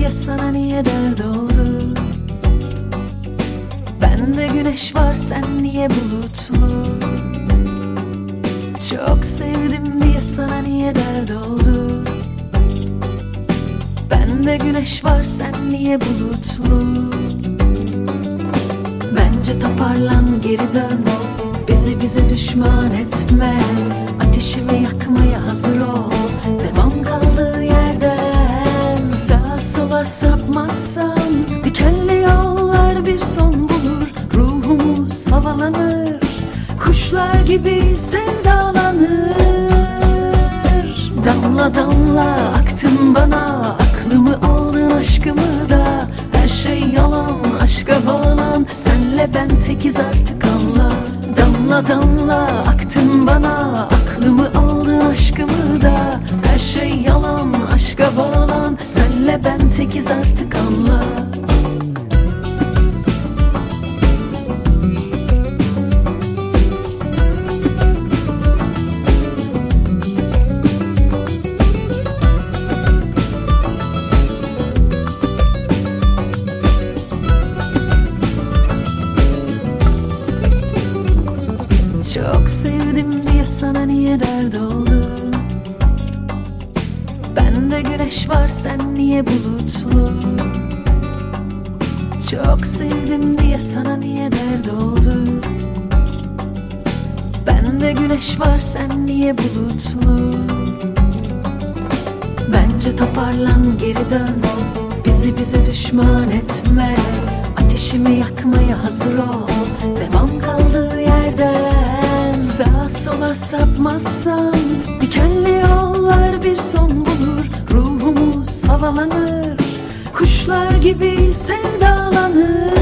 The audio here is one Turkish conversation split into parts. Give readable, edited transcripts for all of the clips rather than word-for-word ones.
diye sana niye dert oldu? Bende güneş var, sen niye bulutlu? Çok sevdim diye sana niye dert oldu? Bende güneş var, sen niye bulutlu? Bence toparlan, geri dön, bize düşman etme. Ateşimi yakmaya hazır ol, devam kaldığı yerden. Sağa sola sapmazsan dikenli yollar bir son bulur. Ruhumuz havalanır, kuşlar gibi sevdalanır. Damla damla aktın bana, aklımı aldın aşkımı da. Her şey yalan, aşka bağlan, senle ben tekiz artık anla. Damla damla aktın bana, aklımı aldın aşkımı da. Her şey yalan, aşka bağlan, senle ben tekiz artık anla. Çok sevdim diye sana niye dert oldu? Bende güneş var, sen niye bulutlu? Çok sevdim diye sana niye dert oldu? Bende güneş var, sen niye bulutlu? Bence toparlan, geri dön, bize düşman etme. Ateşimi yakmaya hazır ol, devam kaldığı yerden. Sağa sola sapmazsan dikenli yollar bir son bulur. Ruhumuz havalanır, kuşlar gibi sevdalanır.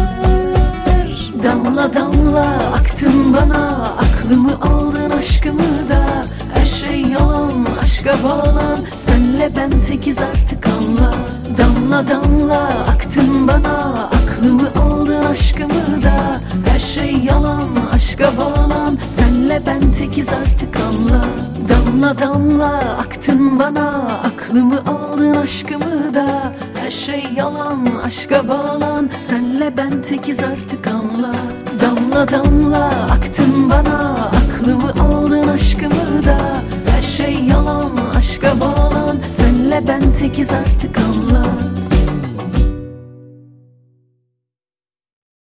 Damla damla aktın bana, aklımı aldın aşkımı da. Her şey yalan, aşka bağlan, senle ben tekiz artık anla. Damla damla aktın bana, aklımı aldın aşkımı da. Her şey yalan, aşka bağlan, senle ben tekiz artık anla. Damla damla aktın bana, aklımı aldın aşkımı da. Her şey yalan, aşka bağlan, senle ben tekiz artık anla. Damla damla aktın bana, aklımı aldın aşkımı da. Her şey yalan, aşka bağlan, senle ben tekiz artık anla.